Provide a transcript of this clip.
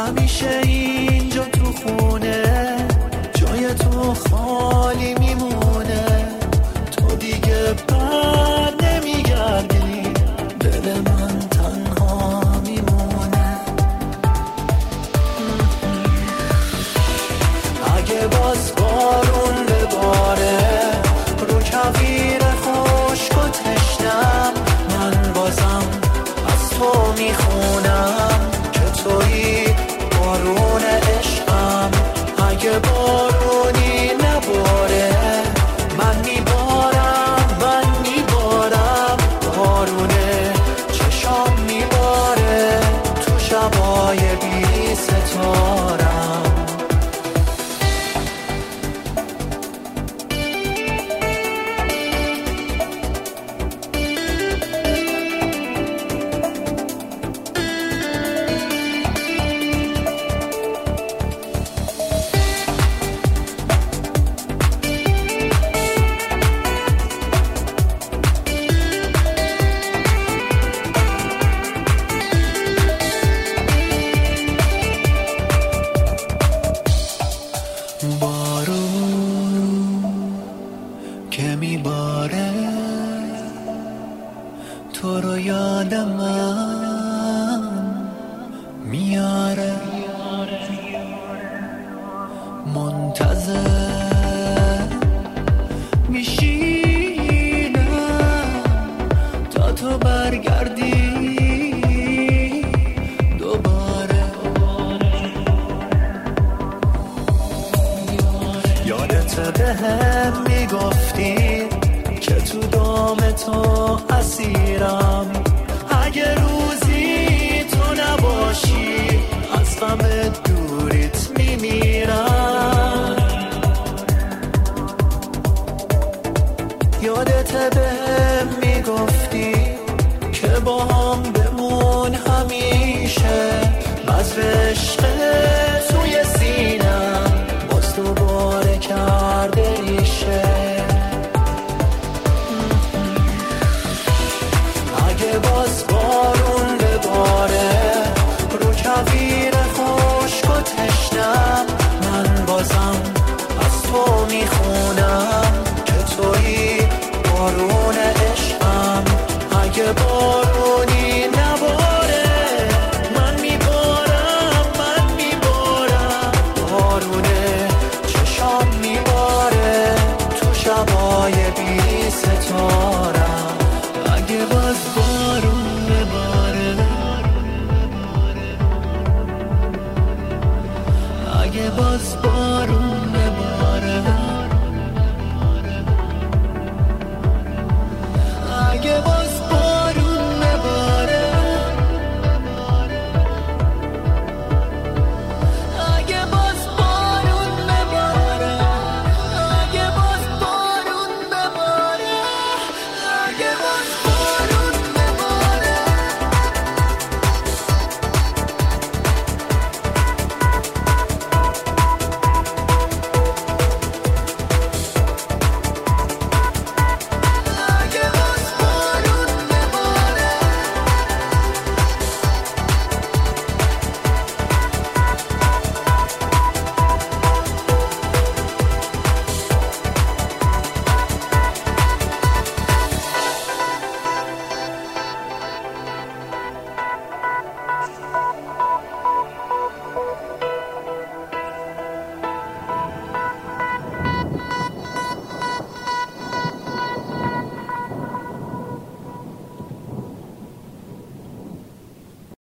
همیشه اینجا تو خونه جای تو خالی میمونه، تو دیگه بر نمیگردی، دل من تنها میمونه. اگه باز بارون بباره رو کویر خشک و تشنم، من بازم از تو میخونم که تویی بارون عشقم. اگه بارونی نباره من میبارم، بارونه چشام میباره تو شبای بی ستارم. تو رو یاد من میاره، منتظر میشینم تا تو برگردی دوباره. یادت بهم میگفتی که تو دام تو اسیرم، اگه روزی تو نباشی از غم دوریت میمیرم. یادت بهم میگفتی که با هم بمون همیشه، بذر عشق توی سینم باز دوباره کرده ریشه. اگه باز بارون بباره رو کویر خشک و تشنم، من بازم از تو میخونم که تویی بارون عشقم. اگه بارونی نباره من میبارم، بارونه چشام میباره تو شبای بی ستارم. اگه باز بارون بباره، اگه باز